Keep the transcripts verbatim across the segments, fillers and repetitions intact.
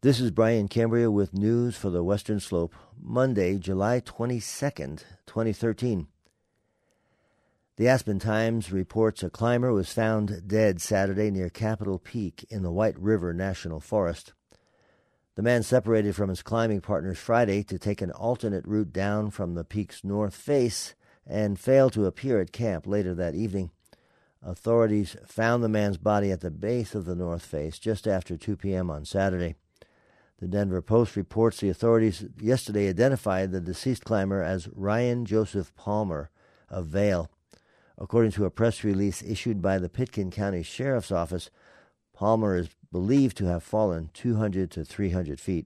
This is Brian Cambria with news for the Western Slope, Monday, July twenty-second, twenty thirteen. The Aspen Times reports a climber was found dead Saturday near Capitol Peak in the White River National Forest. The man separated from his climbing partners Friday to take an alternate route down from the peak's north face and failed to appear at camp later that evening. Authorities found the man's body at the base of the north face just after two p.m. on Saturday. The Denver Post reports the authorities yesterday identified the deceased climber as Ryan Joseph Palmer of Vail. According to a press release issued by the Pitkin County Sheriff's Office, Palmer is believed to have fallen two hundred to three hundred feet.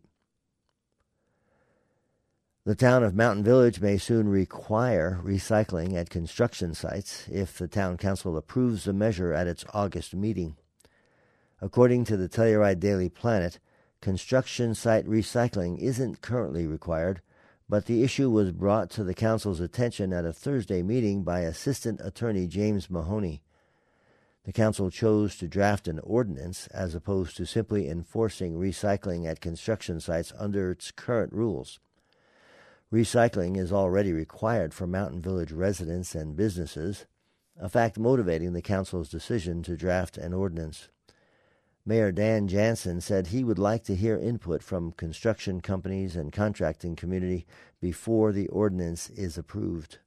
The town of Mountain Village may soon require recycling at construction sites if the town council approves the measure at its August meeting. According to the Telluride Daily Planet, construction site recycling isn't currently required, but the issue was brought to the council's attention at a Thursday meeting by Assistant Attorney James Mahoney. The council chose to draft an ordinance as opposed to simply enforcing recycling at construction sites under its current rules. Recycling is already required for Mountain Village residents and businesses, a fact motivating the council's decision to draft an ordinance. Mayor Dan Jansen said he would like to hear input from construction companies and contracting community before the ordinance is approved.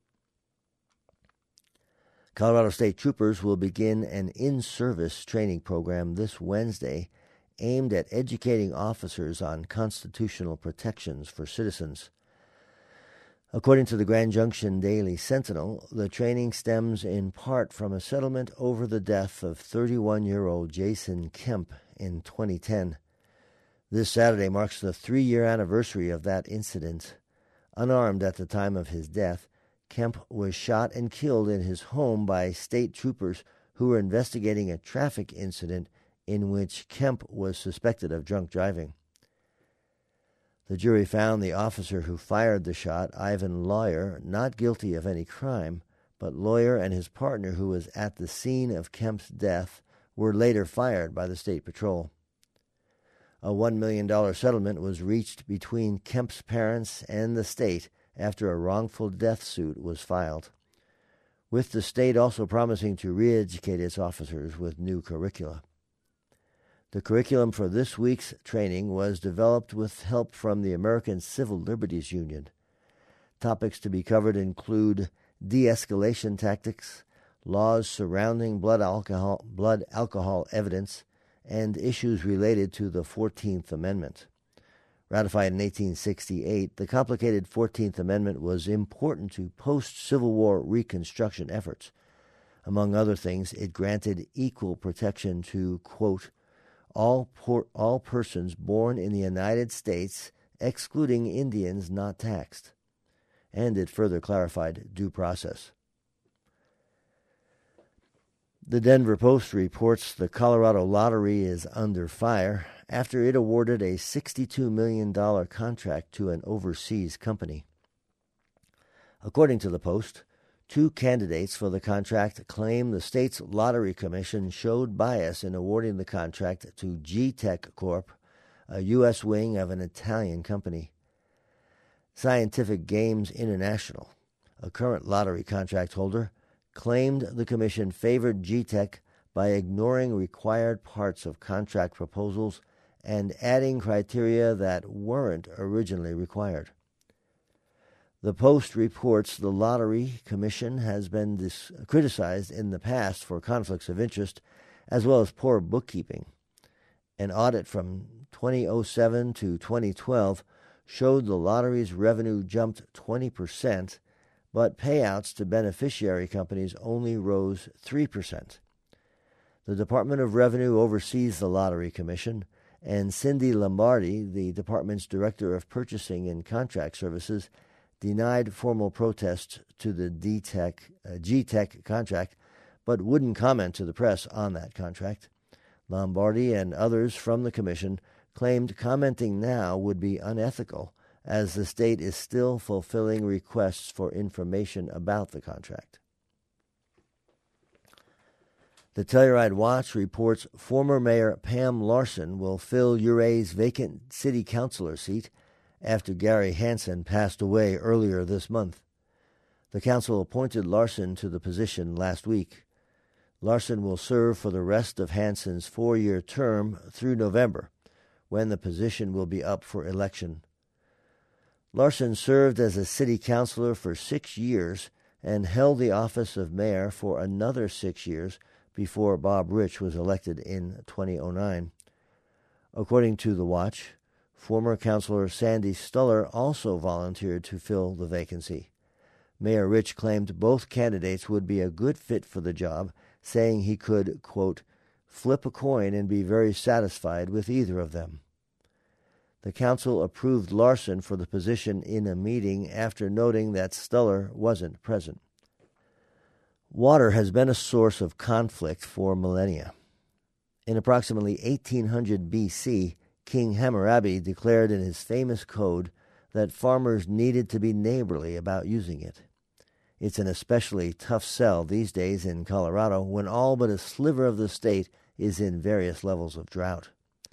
Colorado State Troopers will begin an in-service training program this Wednesday aimed at educating officers on constitutional protections for citizens. According to the Grand Junction Daily Sentinel, the training stems in part from a settlement over the death of thirty-one-year-old Jason Kemp in twenty ten. This Saturday marks the three-year anniversary of that incident. Unarmed at the time of his death, Kemp was shot and killed in his home by state troopers who were investigating a traffic incident in which Kemp was suspected of drunk driving. The jury found the officer who fired the shot, Ivan Lawyer, not guilty of any crime, but Lawyer and his partner, who was at the scene of Kemp's death, were later fired by the State Patrol. A one million dollars settlement was reached between Kemp's parents and the state after a wrongful death suit was filed, with the state also promising to re-educate its officers with new curricula. The curriculum for this week's training was developed with help from the American Civil Liberties Union. Topics to be covered include de-escalation tactics, laws surrounding blood alcohol, blood alcohol evidence, and issues related to the fourteenth Amendment. Ratified in eighteen sixty-eight, the complicated fourteenth Amendment was important to post-Civil War Reconstruction efforts. Among other things, it granted equal protection to, quote, All, por- all persons born in the United States, excluding Indians not taxed. And it further clarified due process. The Denver Post reports the Colorado Lottery is under fire after it awarded a sixty-two million dollars contract to an overseas company. According to the Post, two candidates for the contract claim the state's lottery commission showed bias in awarding the contract to G-Tech Corp, a U S wing of an Italian company. Scientific Games International, a current lottery contract holder, claimed the commission favored G-Tech by ignoring required parts of contract proposals and adding criteria that weren't originally required. The Post reports the Lottery Commission has been dis- criticized in the past for conflicts of interest as well as poor bookkeeping. An audit from twenty oh seven to twenty twelve showed the lottery's revenue jumped twenty percent, but payouts to beneficiary companies only rose three percent. The Department of Revenue oversees the Lottery Commission, and Cindy Lombardi, the department's Director of Purchasing and Contract Services, denied formal protests to the D-Tech, uh, G-Tech contract, but wouldn't comment to the press on that contract. Lombardi and others from the commission claimed commenting now would be unethical, as the state is still fulfilling requests for information about the contract. The Telluride Watch reports former Mayor Pam Larson will fill Uray's vacant city councilor seat after Gary Hansen passed away earlier this month. The council appointed Larson to the position last week. Larson will serve for the rest of Hansen's four-year term through November, when the position will be up for election. Larson served as a city councilor for six years and held the office of mayor for another six years before Bob Rich was elected in twenty oh nine. According to the Watch, former councilor Sandy Stuller also volunteered to fill the vacancy. Mayor Rich claimed both candidates would be a good fit for the job, saying he could, quote, flip a coin and be very satisfied with either of them. The council approved Larson for the position in a meeting after noting that Stuller wasn't present. Water has been a source of conflict for millennia. In approximately eighteen hundred B C, King Hammurabi declared in his famous code that farmers needed to be neighborly about using it. It's an especially tough sell these days in Colorado when all but a sliver of the state is in various levels of drought.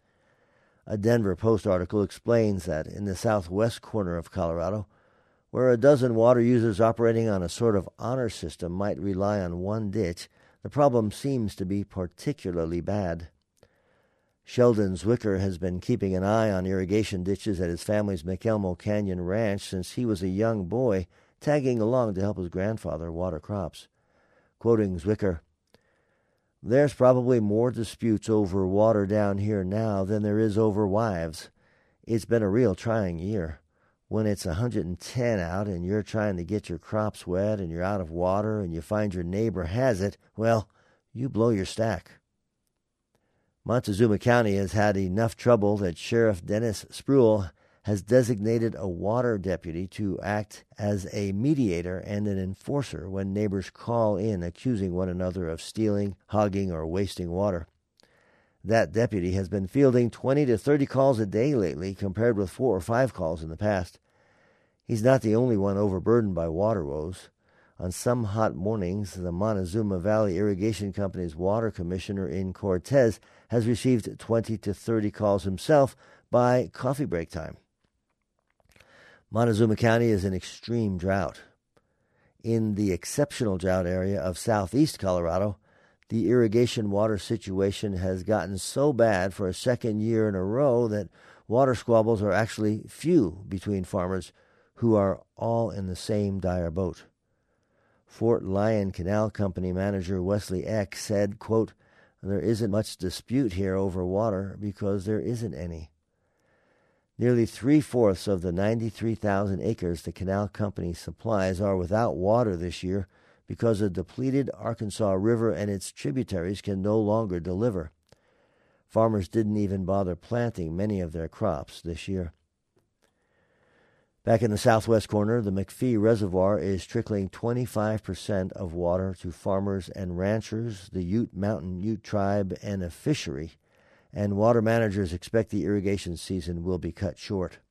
A Denver Post article explains that in the southwest corner of Colorado, where a dozen water users operating on a sort of honor system might rely on one ditch, the problem seems to be particularly bad. Sheldon Zwicker has been keeping an eye on irrigation ditches at his family's McElmo Canyon Ranch since he was a young boy, tagging along to help his grandfather water crops. Quoting Zwicker, "There's probably more disputes over water down here now than there is over wives. It's been a real trying year. When it's one hundred ten out and you're trying to get your crops wet and you're out of water and you find your neighbor has it, well, you blow your stack." Montezuma County has had enough trouble that Sheriff Dennis Spruill has designated a water deputy to act as a mediator and an enforcer when neighbors call in accusing one another of stealing, hogging, or wasting water. That deputy has been fielding twenty to thirty calls a day lately, compared with four or five calls in the past. He's not the only one overburdened by water woes. On some hot mornings, the Montezuma Valley Irrigation Company's water commissioner in Cortez has received twenty to thirty calls himself by coffee break time. Montezuma County is in extreme drought. In the exceptional drought area of southeast Colorado, the irrigation water situation has gotten so bad for a second year in a row that water squabbles are actually few between farmers who are all in the same dire boat. Fort Lyon Canal Company manager Wesley Eck said, quote, "There isn't much dispute here over water because there isn't any." Nearly three-fourths of the ninety-three thousand acres the canal company supplies are without water this year because a depleted Arkansas River and its tributaries can no longer deliver. Farmers didn't even bother planting many of their crops this year. Back in the southwest corner, the McPhee Reservoir is trickling twenty-five percent of water to farmers and ranchers, the Ute Mountain Ute Tribe, and a fishery, and water managers expect the irrigation season will be cut short.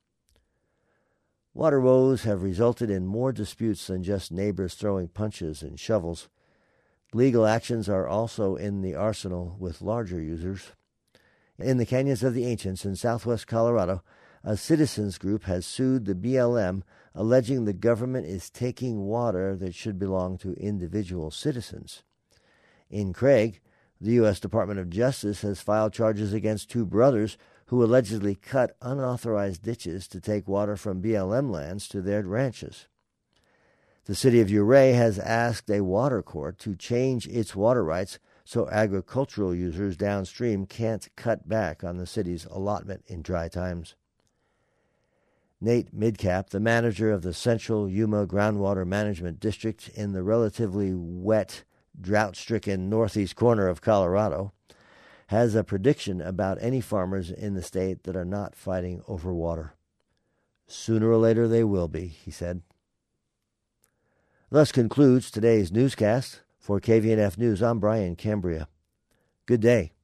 Water woes have resulted in more disputes than just neighbors throwing punches and shovels. Legal actions are also in the arsenal with larger users. In the Canyons of the Ancients in southwest Colorado, a citizens group has sued the B L M, alleging the government is taking water that should belong to individual citizens. In Craig, the U S Department of Justice has filed charges against two brothers who allegedly cut unauthorized ditches to take water from B L M lands to their ranches. The city of Uray has asked a water court to change its water rights so agricultural users downstream can't cut back on the city's allotment in dry times. Nate Midcap, the manager of the Central Yuma Groundwater Management District in the relatively wet, drought-stricken northeast corner of Colorado, has a prediction about any farmers in the state that are not fighting over water. Sooner or later they will be, he said. Thus concludes today's newscast. For K V N F News, I'm Brian Cambria. Good day.